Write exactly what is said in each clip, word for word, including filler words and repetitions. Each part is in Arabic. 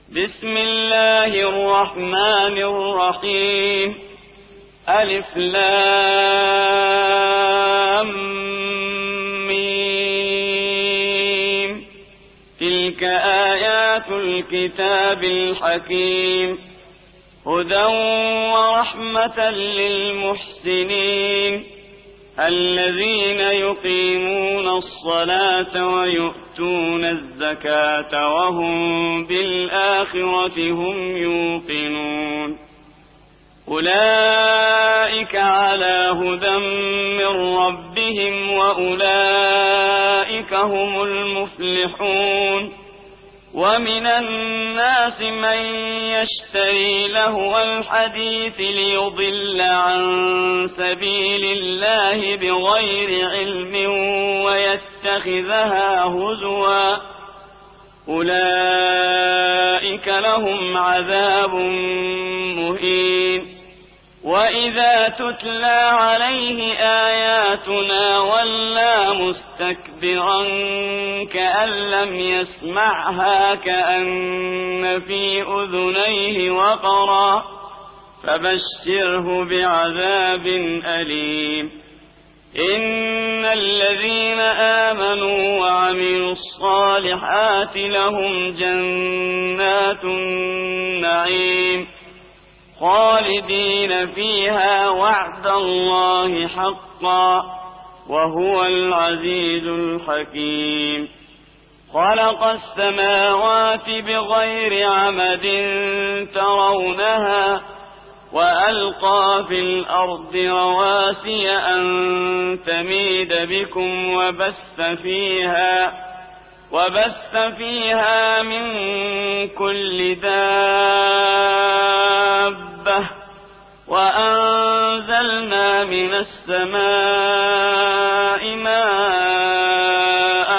بسم الله الرحمن الرحيم ألف لام ميم تلك آيات الكتاب الحكيم هدى ورحمة للمحسنين الذين يقيمون الصلاة ويؤتون الزكاة وهم بالآخرة هم يوقنون أولئك على هدى من ربهم وأولئك هم المفلحون ومن الناس من يشتري لهو الحديث ليضل عن سبيل الله بغير علم ويتخذها هزوا أولئك لهم عذاب مهين وإذا تتلى عليه آياتنا ولى مستكبرا كأن لم يسمعها كأن في أذنيه وقرا فبشره بعذاب أليم إن الذين آمنوا وعملوا الصالحات لهم جنات النعيم خالدين فيها وعد الله حقا وهو العزيز الحكيم خلق السماوات بغير عمد ترونها وألقى في الأرض رواسي أن تميد بكم وبث فيها وبث فيها من كل دابة وأنزلنا من السماء ماء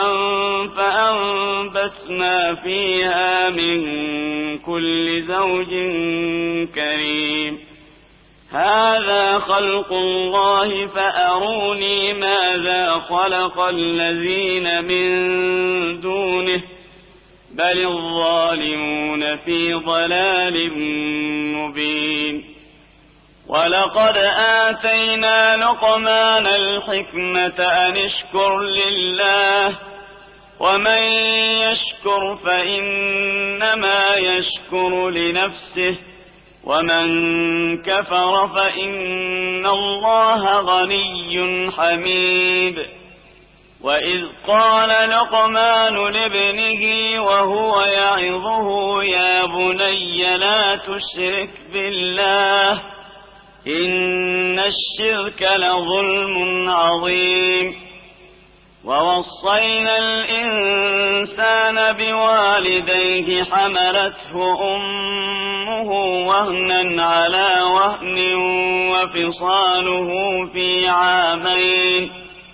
فأنبتنا فيها من كل زوج كريم هذا خلق الله فأروني ماذا خلق الذين من دونه بل الظالمون في ضلال مبين ولقد آتينا لقمان الحكمة أن اشكر لله ومن يشكر فإنما يشكر لنفسه ومن كفر فإن الله غني حميد وإذ قال لقمان لابنه وهو يعظه يا بني لا تشرك بالله إن الشرك لظلم عظيم ووصينا الإنسان بوالديه حملته أمه وهنا على وهن وفصاله في عامين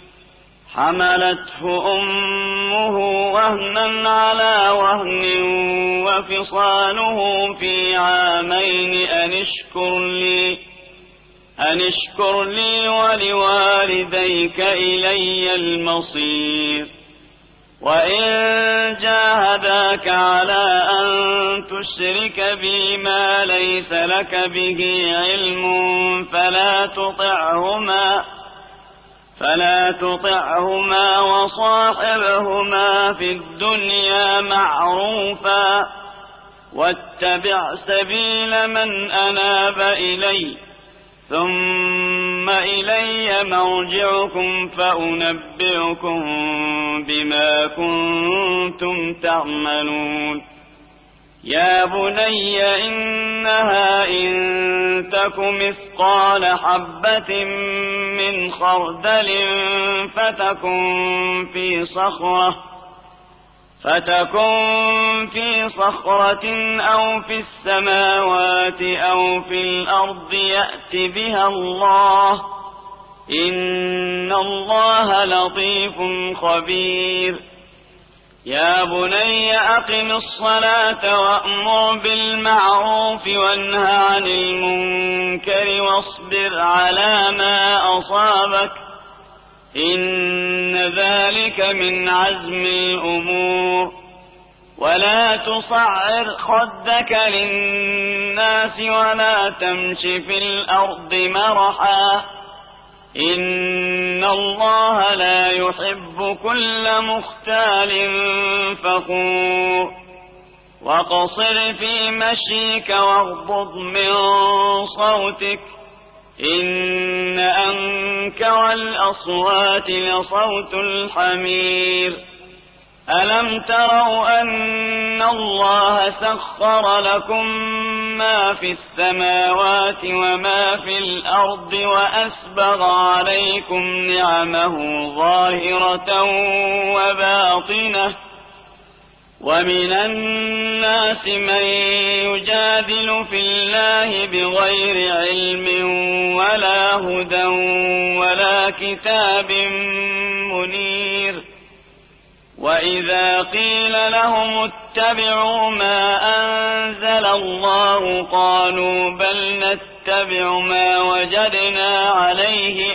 حملته أمه وهنا على وهن وفصاله في عامين أن اشكر لي أن اشكر لي ولوالديك إلي المصير وإن جاهداك على أن تشرك بي ما ليس لك به علم فلا تطعهما فلا تطعهما وصاحبهما في الدنيا معروفا واتبع سبيل من أناب إلي ثم إلي مرجعكم فأنبئكم بما كنتم تعملون يا بني إنها إن تك مثقال حبة من خردل فتكن في صخرة فتكن في صخرة أو في السماوات أو في الأرض يأت بها الله إن الله لطيف خبير يا بني أقم الصلاة وأمر بالمعروف وانه عن المنكر واصبر على ما أصابك إن ذلك من عزم الأمور ولا تصعر خدك للناس ولا تمش في الأرض مرحا إن الله لا يحب كل مختال فخور وقصر في مشيك واغضض من صوتك إن أنكر الأصوات لصوت الحمير ألم تروا أن الله سخر لكم ما في السماوات وما في الأرض وأسبغ عليكم نعمه ظاهرة وباطنة ومن الناس من يجادل في الله بغير علم ولا هدى ولا كتاب منير وإذا قيل لهم اتبعوا ما أنزل الله قالوا بل نتبع ما وجدنا عليه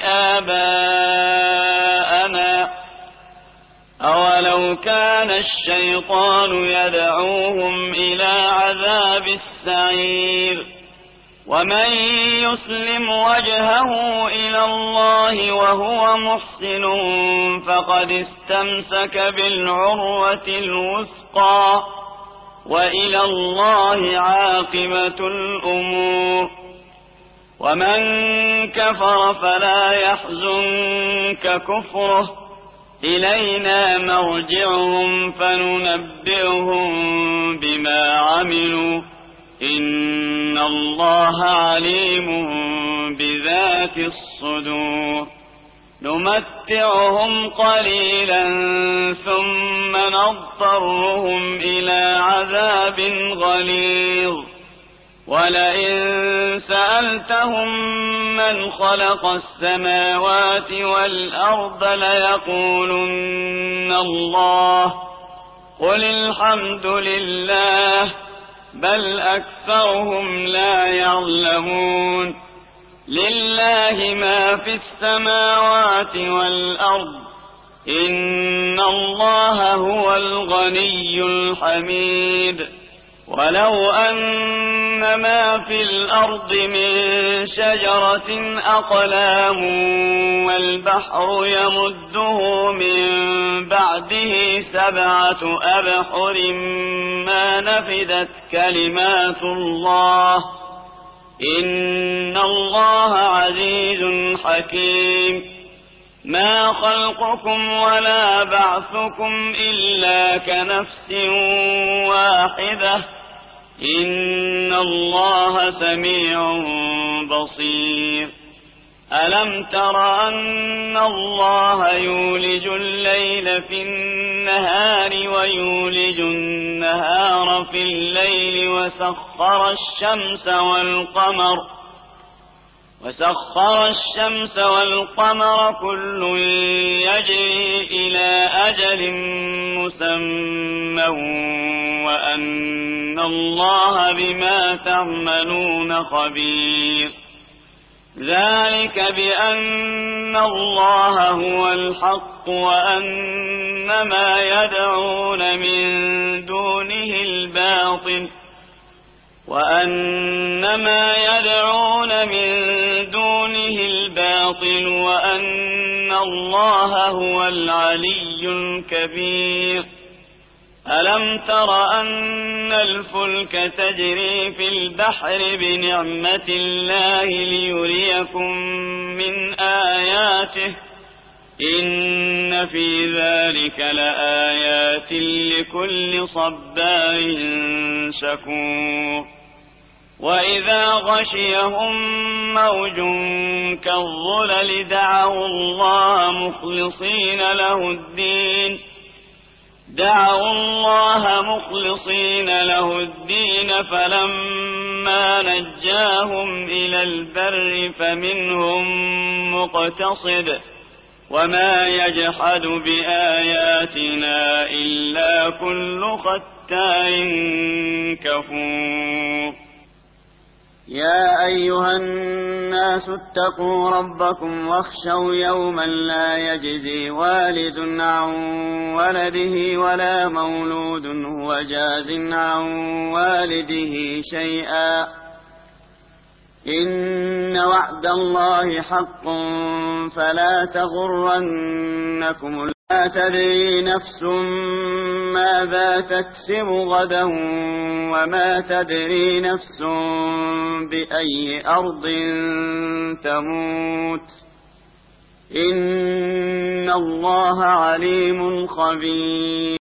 آباءنا أولو كان الشيطان يدعوهم إلى عذاب السعير ومن يسلم وجهه إلى الله وهو محسن فقد استمسك بالعروة الوثقى وإلى الله عاقبة الأمور ومن كفر فلا يحزنك كفره إلينا مرجعهم فننبئهم بما عملوا إن الله عليم بذات الصدور نمتعهم قليلا ثم نضطرهم إلى عذاب غليظ ولئن سألتهم من خلق السماوات والأرض ليقولن الله قل الحمد لله بل أكثرهم لا يعلمون لله ما في السماوات والأرض إن الله هو الغني الحميد ولو أن ما في الأرض من شجرة أقلام والبحر يمده من بعده سبعة أبحر ما نفدت كلمات الله إن الله عزيز حكيم ما خلقكم ولا بعثكم إلا كنفس واحدة إن الله سميع بصير ألم تر أن الله يولج الليل في النهار ويولج النهار في الليل وسخر الشمس والقمر وسخر الشمس والقمر كل يجري إلى أجل مسمى وأن الله بما تعملون خبير ذلك بأن الله هو الحق وأن ما يدعون من دونه الباطل وأن ما يدعون من دونه الباطل وأن الله هو العلي الكبير ألم تر أن الفلك تجري في البحر بنعمة الله ليريكم من آياته إن في ذلك لآيات لكل صبار شكور وإذا غشيهم موج كالظلل دعوا الله مخلصين له الدين دعوا الله مخلصين له الدين فلما نجاهم إلى البر فمنهم مقتصد وما يجحد بآياتنا إلا كل ختار كفور يا أيها الناس اتقوا ربكم واخشوا يوما لا يجزي والد عن ولده ولا مولود هو جاز عن والده شيئا إن وعد الله حق فلا تغرنكم لا تدري نفس ماذا تكسب غدا وما تدري نفس بأي أرض تموت إن الله عليم خبير